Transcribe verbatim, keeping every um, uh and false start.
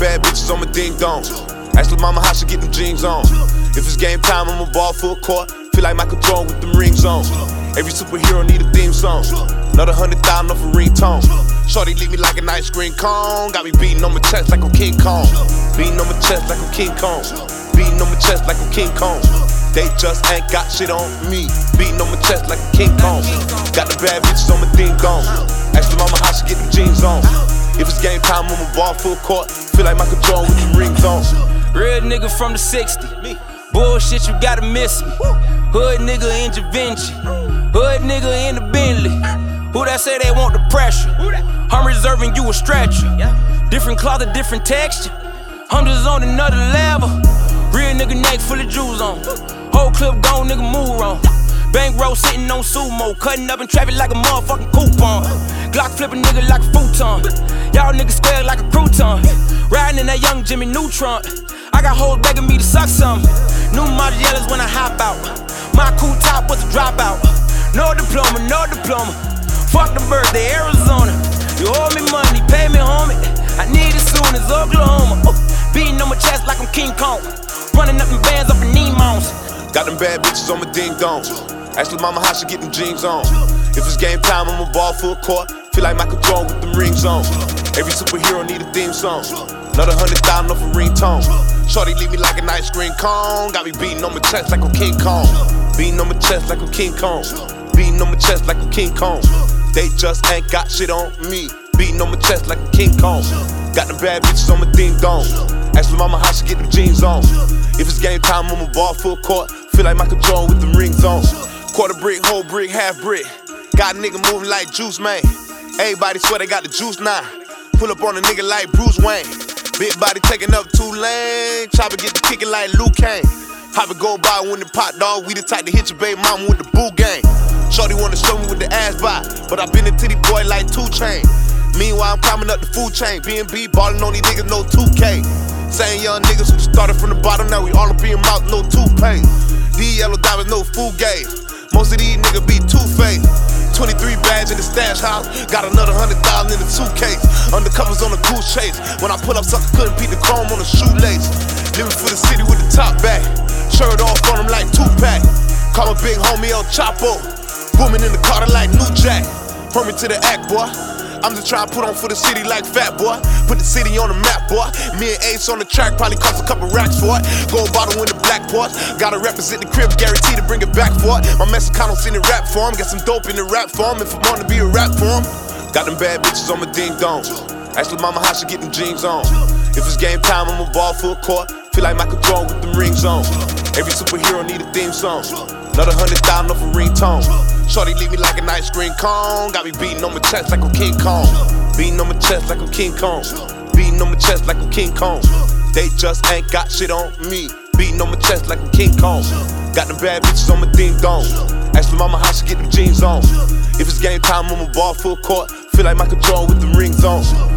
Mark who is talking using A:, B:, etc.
A: bad bitches on my ding dong. Ask lil' mama how she get them jeans on. If it's game time, I'ma ball full court. Feel like Michael Jordan with them rings on. Every superhero need a theme song. Another hundred thousand off a ringtone. Shorty leave me like an ice cream cone. Got me beating on my chest like I'm King Kong. Beating on my chest like I'm King Kong. Beating on my chest like I'm King Kong. They just ain't got shit on me. Beating on my chest like I'm King Kong. Got the bad bitches on my ding dong. Ask the mama how she get them jeans on. If it's game time, I'ma ball full court. Feel like Michael Jordan with them rings on.
B: Real nigga from the sixties. Bullshit, you gotta miss me. Hood nigga in Da Vinci. Hood nigga in the Bentley. Who that say they want the pressure? I'm reserving you a stretcher. Different cloth, a different texture. I'm just on another level. Real nigga neck full of jewels on. Whole clip gone, nigga move wrong. Bankroll sitting on sumo. Cutting up in traffic like a motherfucking coupon. Glock flipping nigga like a futon. Y'all niggas square like a crouton. Riding in that young Jimmy Neutron. I got hoes begging me to suck some. New model yellows when I hop out. My cool top was a dropout. No diploma, no diploma. Fuck the birthday, Arizona. You owe me money, pay me, homie. I need it soon as Oklahoma. Ooh, beating on my chest like I'm King Kong. Running up in bands up in Nemo's.
A: Got them bad bitches on my ding dong. Ask lil' mama how she get them jeans on. If it's game time, I'ma ball full court. Feel like Michael Jordan with them rings on. Every superhero need a theme song. Another hundred thousand off a ringtone. Shorty leave me like an ice cream cone. Got me beating on my chest like I'm King Kong. Beating on my chest like I'm King Kong. Beating on my chest like I'm King Kong. They just ain't got shit on me. Beating on my chest like I'm King Kong. Got them bad bitches on my ding dong. Ask lil' mama how she get them jeans on. If it's game time, I'ma ball full court. Feel like Michael Jordan with them rings on. Quarter brick, whole brick, half brick. Got a nigga moving like Juice, man. Everybody swear they got the juice now. Pull up on a nigga like Bruce Wayne. Big body taking up two lanes. Chopper get the kicking like Luke Kane. Hop and go by when the pot dog. We the type to hit your baby mama with the boo gang. Shorty wanna show me with the ass by, but I been a titty boy like two chain. Meanwhile, I'm climbing up the food chain. B and B ballin' on these niggas, no two K. Same young niggas who started from the bottom, now we all up in your mouth, no toothpaste. These yellow diamonds, no food game. Most of these niggas be two-faced. twenty-three bags in the stash house, got another hundred thousand in the suitcase. Undercovers on a goose chase. When I pull up, sucker couldn't beat the chrome on the shoelace. Living for the city with the top back. Shirt off on him like Tupac. Call my big homie El Chapo. Booming in the Carter like New Jack. Hurt me to the act, boy. I'm just trying to put on for the city like Fat Boy. Put the city on the map, boy. Me and Ace on the track, probably cost a couple racks for it. Gold bottle in the black Porsche. Gotta represent the crib, guarantee to bring it back for it. My Mexicano's in the rap form. Get some dope in the rap form if I wanna be a rap form. Got them bad bitches on my ding dong. Ask lil' mama how she get them jeans on. If it's game time, I'ma ball full court. Feel like Michael Jordan with them rings on. Every superhero need a theme song. Another hundred thousand off a ringtone. Shorty leave me like an ice cream cone. Got me beating on my chest like I'm King Kong. Beating on my chest like I'm King Kong. Beating on my chest like I'm King Kong. They just ain't got shit on me. Beating on my chest like I'm King Kong. Got them bad bitches on my ding dong. Ask lil' mama how she get them jeans on. If it's game time, I'ma ball full court. Feel like Michael Jordan with them rings on.